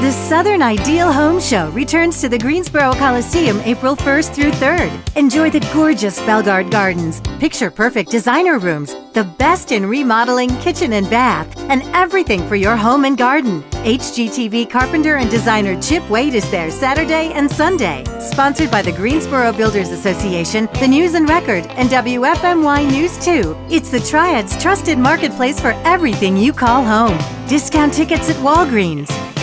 The Southern Ideal Home Show returns to the Greensboro Coliseum April 1st through 3rd. Enjoy the gorgeous Belgard Gardens, picture-perfect designer rooms, the best in remodeling kitchen and bath, and everything for your home and garden. HGTV carpenter and designer Chip Wade is there Saturday and Sunday. Sponsored by the Greensboro Builders Association, the News and Record, and WFMY News 2. It's the Triad's trusted marketplace for everything you call home. Discount tickets at Walgreens.